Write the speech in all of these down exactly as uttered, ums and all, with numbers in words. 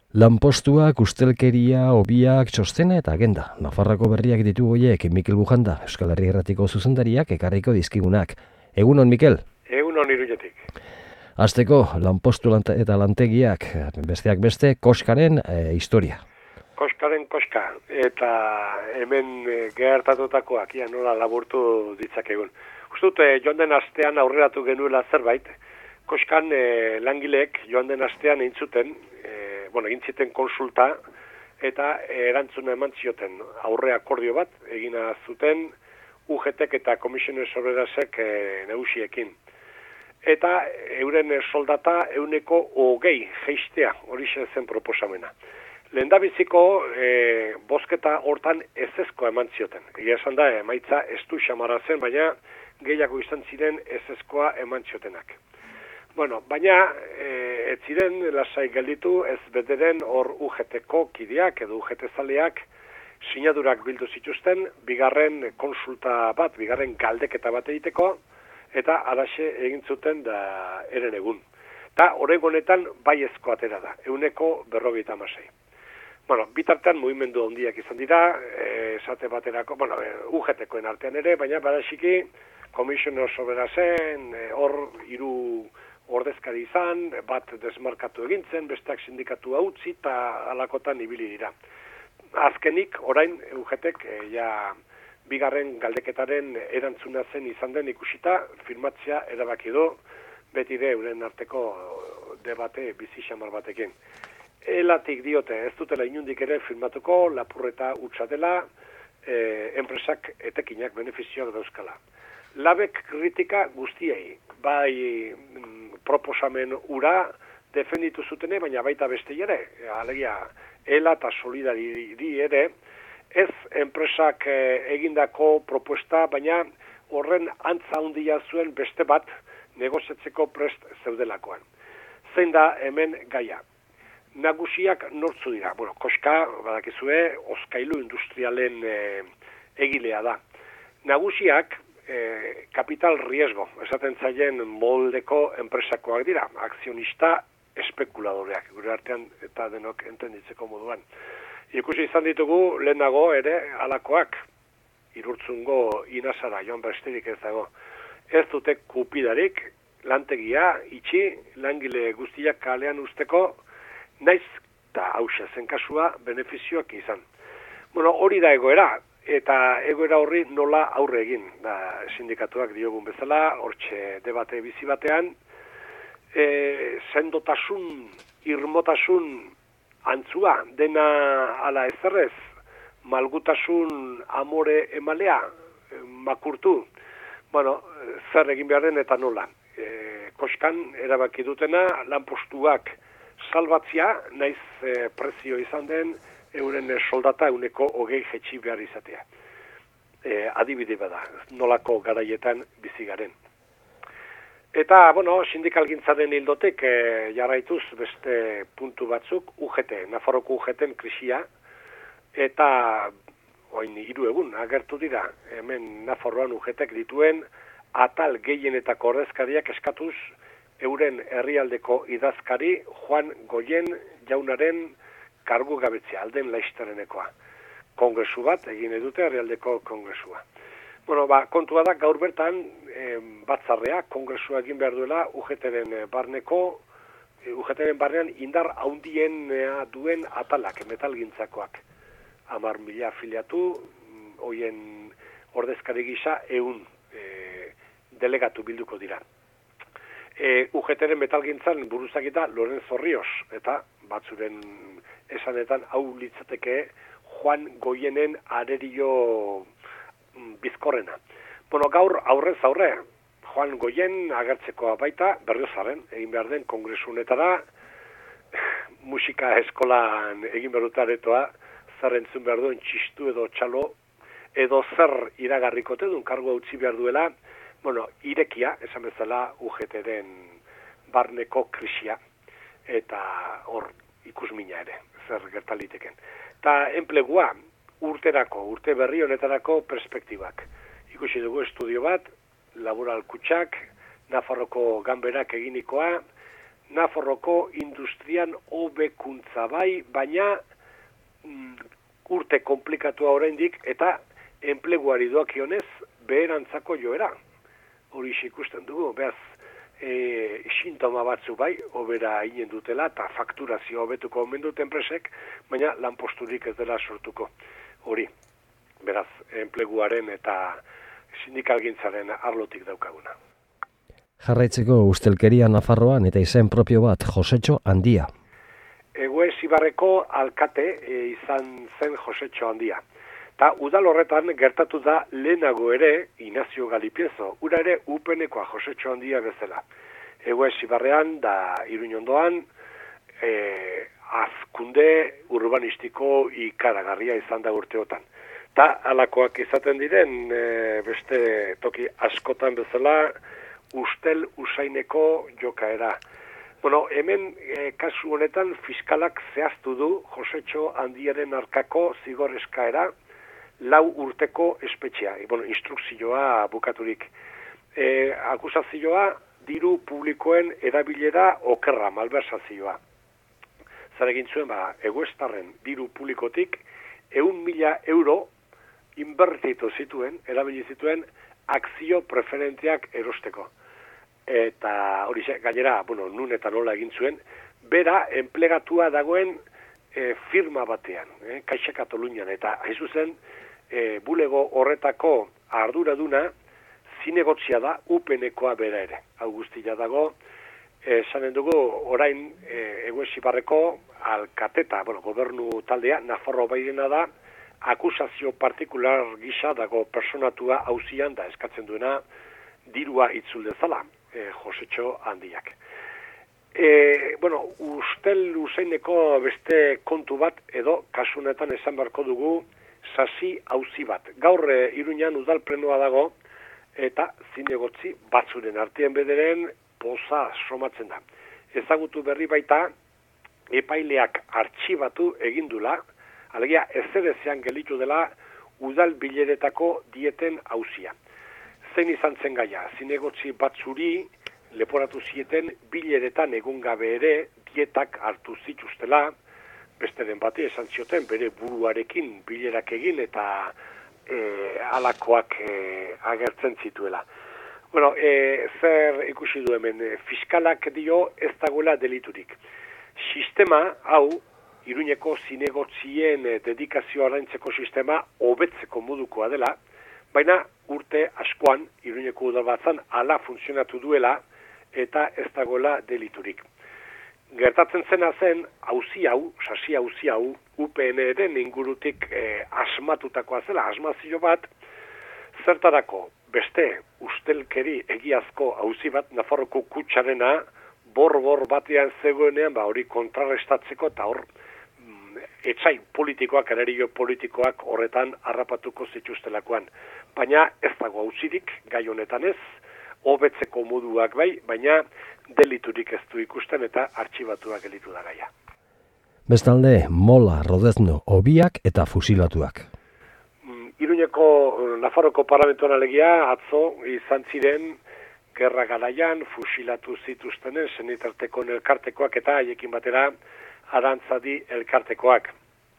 Lanpostuak, ustelkeria, hobiak, txostena eta agenda. Nafarroko berriak ditu goiek Mikel Bujanda, Euskal Herria Irratiko zuzendariak ekarriko dizkigunak. Egunon, Mikel? Egunon Iruñetik. Hasteko, lanpostu lante eta lantegiak, besteak beste, koskaren e, historia. Koskaren koska, eta hemen e, gertatutakoak, ia nola laburtu ditzakegun. Ustut, e, joan den astean aurreratu genuela zerbait, koskan e, langileek joan den astean eintzuten, e, bueno, egin ziten konsulta, eta erantzuna eman zioten aurre akordio bat, egina zuten U G T eta Komisiones Obrerasek e, negusiekin. Eta euren soldata euneko hogei jeistea, hori zen proposamena. Lehendabiziko e, bozketa hortan ezezkoa eman zioten. Egia esan da, emaitza ez du xamara zen, baina gehiago izan ziren ezezkoa eman ziotenak. Bueno, baina e, ez ziren lasai gelditu ez bederen hor U G T-ko kideak edo U G T-zaleak sinadurak bildu zituzten, bigarren konsulta bat, bigarren galdeketa bat egiteko, eta alaxe egin zuten da eren egun. Eta oraingo honetan baiezko atera da, euneko berrogeita hamasei. Bueno, bitartean mugimendu handiak izan dira, e, esate baterako, bueno, e, U G T-koen artean ere, baina badaxiki Komisiones Obrerasen e, hor hiru ordezkari izan, bat desmarkatu egintzen, besteak sindikatu utzi eta alakotan ibili dira. Azkenik, orain U G T-k e, ja bigarren galdeketaren erantzuna zen izan den ikusita, firmatzea erabaki du, beti de euren arteko debate bizi xamar batekin. Elatik diote, ez dutela inundik ere firmatuko, lapurreta utza dela, e, enpresak etekinak benefizioak dauzkala. Labek kritika guztiei, bai mm, proposamen ura defenditu zutene, baina baita beste ere, alegia, ela eta solidari ere, ez enpresak e, egindako propuesta, baina horren antza handia zuen beste bat negoziatzeko prest zeudelakoan. Zein da hemen gaia? Nagusiak nortzu dira. Bueno, koska, badakizue, oskailu industrialen e, egilea da. Nagusiak e, kapital riesgo, esaten zaien moldeko enpresakoak dira, akzionista espekuladoreak, gure artean eta denok entenditzeko moduan. Ikusi izan ditugu lehenago ere alakoak, Irurtzungo inazara joan besterik ez dago. Ez dute kupidarik, lantegia, itxi, langile guztiak kalean usteko, naiz eta hausia zen kasua benefizioak izan. Bueno, hori da egoera, eta egoera horri nola aurre egin. Da, sindikatuak diogun bezala, hortxe debate bizi batean, e, sendotasun, irmotasun, antzua, dena ala ezerrez, malgutasun amore emalea, makurtu, bueno, zer egin behar den eta nola. E, koskan erabaki dutena, lanpostuak salbatzia, naiz e, prezio izan den, euren soldata euneko hogei jetxi behar izatea. E, adibide bada, nolako garaietan bizi garen. Eta, bueno, sindikalgintzaren hildotek e, jarraituz beste puntu batzuk U G T, Nafarroko U G T-en krisia, eta oin hiru egun agertu dira, hemen Nafarroan U G T-ek dituen atal gehienetako ordezkariak eskatuz euren herrialdeko idazkari Juan Goyen jaunaren kargu gabetzea, alden laiztarenekoa. Kongresu bat egin edute herrialdeko kongresua. Bueno, ba, kontua da gaur bertan e, batzarrea, kongresua egin behar duela U G T-ren barneko, e, U G T-ren barnean indar haundien duen atalak, metalgintzakoak. Hamar mila afiliatu, hoien ordezkari gisa ehun e, delegatu bilduko dira. E, U G T-ren metalgintzan buruzakita Lorenzo Ríos, eta batzuren esanetan hau litzateke Juan Goyenen arerio bizkorrena. Bueno, gaur aurrez aurre, Juan Goyen agertzekoa baita, Berriozaren, egin behar den kongresu honetara, musika eskolan egin behar dut aretoa, zer entzun behar duen txistu edo txalo, edo zer iragarrikote duen kargoa utzi behar duela, bueno, irekia, esan bezala U G T-ren barneko krisia, eta hor ikusmina ere, zer gertaliteken. Eta enplegua, urterako, urte berri honetarako perspektibak. Ikusi dugu estudio bat, laboral kutxak, Nafarroko ganberak eginikoa, Nafarroko industrian hobekuntza bai, baina mm, urte komplikatua oraindik eta enpleguari doakionez beherantzako joera. Hori ikusten dugu, behaz, e, sintoma batzu bai, hobera inen dutela, eta fakturazio hobetuko omen dut enpresek, baina lanposturik ez dela sortuko. Hori, beraz, enpleguaren eta sindikalgintzaren arlotik daukaguna. Jarraitzeko ustelkeria Nafarroan eta izen propio bat, Josetxo Handia. Egoez Ibarreko alkate e, izan zen Josetxo Handia. Ta udal horretan gertatu da lehenago ere Inazio Galipiezo, ura ere upenekoa Josetxo Handia bezala. Egoez Ibarrean da Iruñondoan e, azkunde urbanistiko ikaragarria izan da urteotan. Ta alakoak izaten diren e, beste toki askotan bezala ustel usaineko jokaera. Bueno, hemen e, kasu honetan fiskalak zehaztu du Josetxo Handiaren arkako zigor eskaera lau urteko espetxea, e, bueno, instrukzioa bukaturik. E, akusazioa diru publikoen erabilera okerra, malversazioa. Zer egin zuen, ba, egoestarren diru publikotik ehun mila euro inbertitu zituen, erabili zituen, akzio preferenteak erosteko. Eta hori gainera, bueno, nun eta nola egin zuen, bera enplegatua dagoen e, firma batean, e, Caixa Katalunian, eta hain zuzen, e, bulego horretako arduraduna zinegotzia da upenekoa bera ere. Hau guztia dago, esanen dugu orain e, Egoez Ibarreko alkateta, bueno, gobernu taldea, Nafarro bairena da, akusazio partikular gisa dago personatua auzian da eskatzen duena dirua itzul dezala, e, Josetxo Handiak. E, bueno, ustel useineko beste kontu bat edo kasunetan esan beharko dugu sasi auzi bat. Gaur e, Iruñan udal plenoa dago eta zinegotzi batzuren artean bederen poza somatzen da. Ezagutu berri baita epaileak artxibatu egindula, alegia ezerezean gelitu dela udal bileretako dieten auzia. Zein izan zen gaia, zinegotzi batzuri leporatu zieten bileretan egun gabe ere dietak hartu zituztela, besteren bati esan zioten bere buruarekin bilerak egin eta e, alakoak e, agertzen zituela. Bueno, e, zer ikusi du hemen, e, fiskalak dio ez dagoela deliturik. Sistema hau, Iruñeko zinegotzien dedikazio araintzeko sistema hobetzeko modukoa dela, baina urte askoan Iruñeko udalbatzan hala funtzionatu duela eta ez dagoela deliturik. Gertatzen zena zen, auzi hau, sasi auzi hau, U P N-ren ingurutik e, asmatutakoa zela, asmazio bat, zertarako beste ustelkeri egiazko auzi bat, Nafarroko kutxarena, bor-bor batean zegoenean, ba hori kontrarrestatzeko eta hor etxai politikoak, erario politikoak horretan harrapatuko zituztelakoan. Baina ez dago auzirik, gai honetan ez, hobetzeko moduak bai, baina deliturik ez du ikusten eta artxibatuak gelitu da gaia. Bestalde, Mola, Rodezno, Obiak eta fusilatuak. Iruñeko Nafarroko parlamentuan alegia atzo izan ziren gerra garaian fusilatu zituztenen senitarteko elkartekoak eta haiekin batera Arantzadi elkartekoak.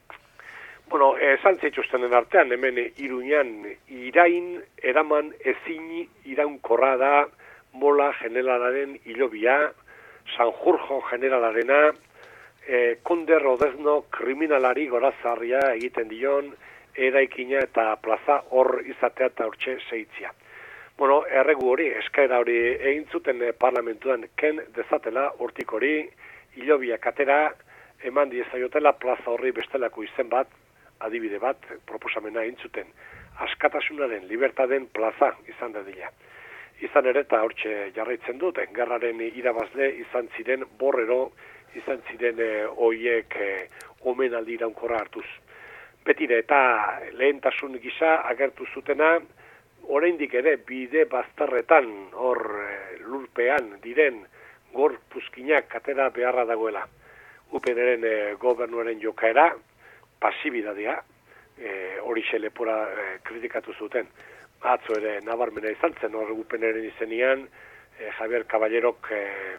Bueno, esan zituztenen artean, hemen Iruñan irain eraman ezin iraunkorra da Mola generalaren hilobia, Sanjurjo generalarena, e, Konde Rodezno kriminalari gorazarria egiten dion, eraikina eta plaza hor izatea eta hortxe zeitzia. Bueno, erregu hori, eskaera hori egin zuten parlamentuan ken dezatela hortik hori, hilobia katera, eman diezaiotela plaza horri bestelako izen bat, adibide bat, proposamena egin zuten. Askatasunaren, libertaden plaza izan dadila. Izan ere eta hortxe jarraitzen dut, gerraren irabazle izan ziren borrero, izan ziren e, oiek e, omenaldi iraunkorra hartuz. Betire eta lehentasun gisa agertu zutena, oraindik ere bide bazterretan hor e, lurpean diren gorpuzkinak katera beharra dagoela. U P N-ren e, gobernuaren jokaera, pasibidadea, e, hori lepora e, kritikatu zuten. Atzo ere nabarmena izan zen, hor U P N-ren izenian, e, Javier Caballerok e,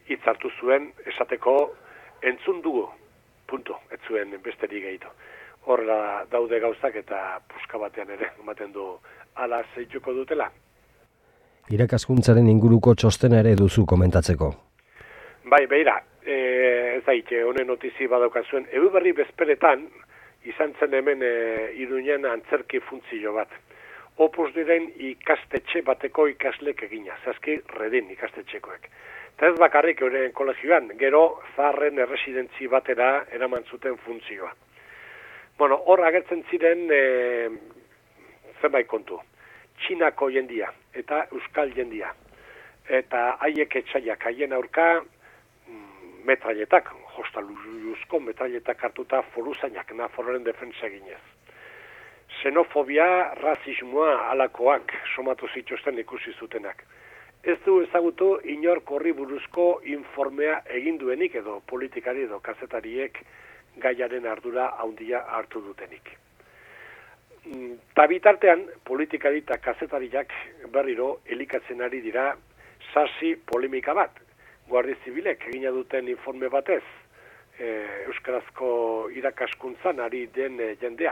hitz hartu zuen esateko entzun dugu, punto, ez zuen besterik gehitu. Horrela daude gauzak eta puska batean ere, ematen du ala zeituko dutela. Irakaskuntzaren inguruko txostena ere duzu komentatzeko. Bai, beira, e, ez daite, honen notizi badaukazuen, egu berri bezperetan, izan zen hemen e, Iruñan antzerki funtzio bat. Opus diren ikastetxe bateko ikaslek egina, zazki redin ikastetxekoek. Eta ez bakarrik euren kolegioan, gero zaharren erresidentzi batera eraman zuten funtzioa. Bueno, hor agertzen ziren e, zenbait kontu. Txinako jendia eta euskal jendia. Eta haiek etxaiak, haien aurka metralletak, jostaluzko metralletak hartuta foruzainak, Nafarroaren defensa eginez. Xenofobia, rasismoa alakoak somatu zituzten ikusi zutenak. Ez du ezagutu inork horri buruzko informea egin duenik edo politikari edo kazetariek gaiaren ardura handia hartu dutenik. Ta bitartean, politikari eta kazetariak berriro elikatzen ari dira sasi polemika bat. Guardia Zibilek egina duten informe batez, e, euskarazko irakaskuntzan ari den e, jendeaz.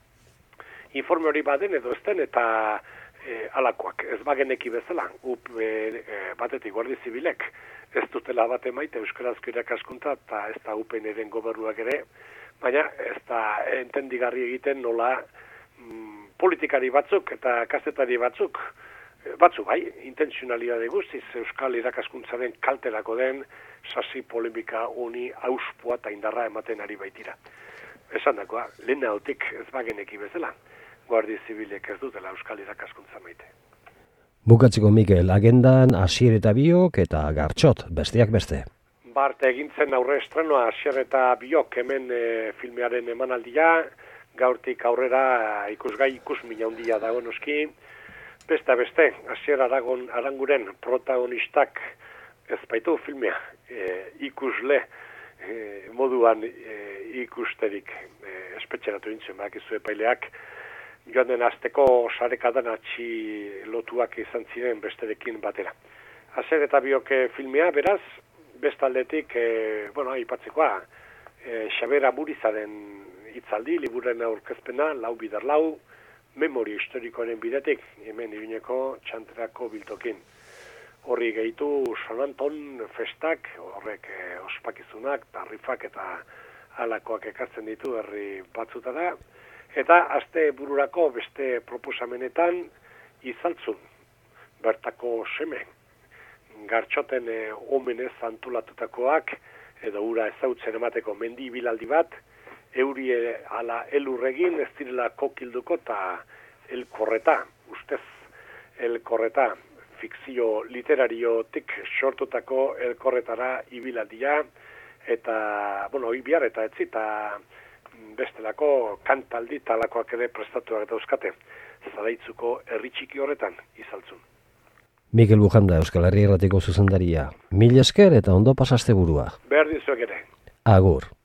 Informe hori baden edo ez den eta e, alakoak, ez bageneki bezala, up e, e, batetik Guardia Zibilek ez dutela bat emaite euskarazko irakaskuntza eta ez da upen eren gobernuak ere, baina ez da entendigarri egiten nola mm, politikari batzuk eta kazetari batzuk batzu bai, intenzionalidade guztiz euskal irakaskuntzaren kalterako den sasi polemika honi auspua eta indarra ematen ari baitira. Esan dakoa, lehen hautik ez bageneki bezala, Guardia Zibilek ez dutela euskal irakaskuntza maite. Bukatzeko Mikel, agendan Asier eta Biok eta Gartxot, besteak beste. Bart egintzen aurre estrenoa Asier eta Biok hemen e, filmearen emanaldia, gaurtik aurrera ikusgai ikusmina handia dago noski. Beste beste, Asier Aragon Aranguren protagonistak ez baitu filmea e, ikusle e, moduan e, ikusterik e, espetxeratu intzen, badakizu epaileak joan den azteko sarekadan atxi lotuak izan ziren besterekin batera. Asier eta Biok filmea, beraz, bestaldetik, e, bueno, aipatzekoa, e, Xaber Amurizaren hitzaldi, liburuaren aurkezpena, lau bider lau, memoria historikoaren bidetik, hemen Iruñeko txanterako biltokin. Horri gehitu San Anton festak, horrek e, ospakizunak, tarrifak eta halakoak ekartzen ditu herri batzutara, eta aste bururako beste proposamenetan Izaltzun, bertako seme, Gartxoten e, omenez antolatutakoak, edo ura ezautzen emateko mendi bilaldi bat, euri ala elurregin ez direla kokilduko eta elkorreta, ustez elkorreta, fikzio literariotik sortutako elkorretara ibilaldia, eta, bueno, ibiar eta etzi, eta bestelako kantaldi talakoak ere prestatuak dauzkate, zaraitzuko herri txiki horretan Izaltzun. Mikel Bujanda, Euskal Herria Irratiko zuzendaria. Mil esker eta ondo pasaste burua. Behar dizuek ere. Agur.